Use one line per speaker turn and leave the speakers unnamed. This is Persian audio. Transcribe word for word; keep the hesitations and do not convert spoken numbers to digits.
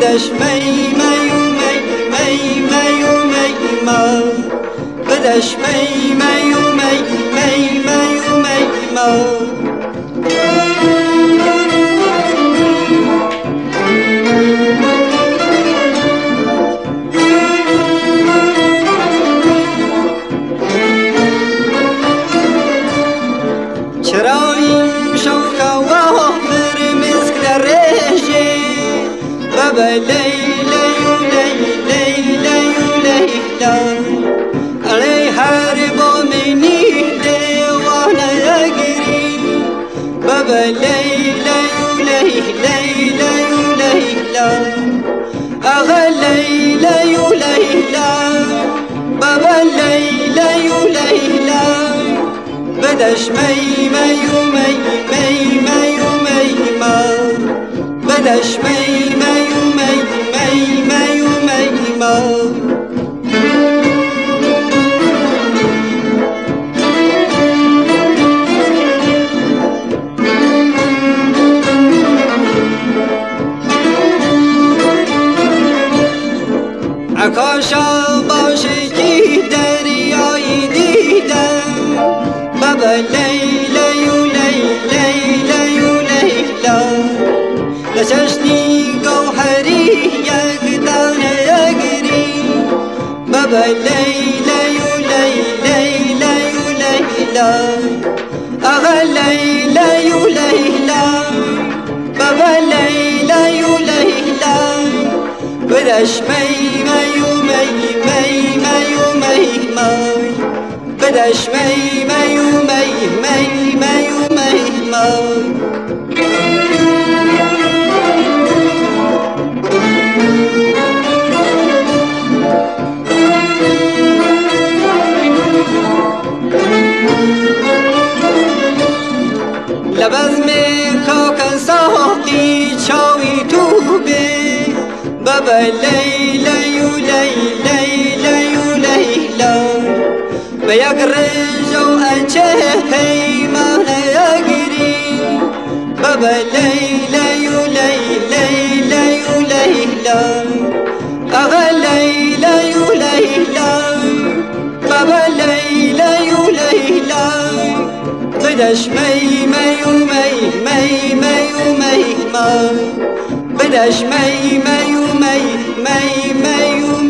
بدش می می و می می می و می ما بدش می می و می می می و می ما چرا این شوق و برمز کرده بابا لیلی و لیلی و لیلا علی هر بامنی دیوانه گری بابا لیلی و لیلی و لیلا آقا لیلی و لیلا بابا لیلی و لیلا بدش می می و می می می و می ما بدش می می و می می می و می ما عکاشا باشه که دریایی دیدم بابا لیلی و لیلی و لیلا لچشنی گوهری یک دانه گری بابا لیلی و لیلی و لیلا آقا لیلی و لیلا بابا لیلی و لیلا بدش می می و می می می و می مای بدش می می و می می می و می مای لباز می خاک ساقی چاوی تو به بابا لیلی و لیلی و لیلا و یک رنج و انچه پیمانه گری بابا لیلی و لیلی و لیلا آقا لیلی و لیلا بابا لیلی و لیلا بدش می می و می می می و می ما بدش می می و می می می و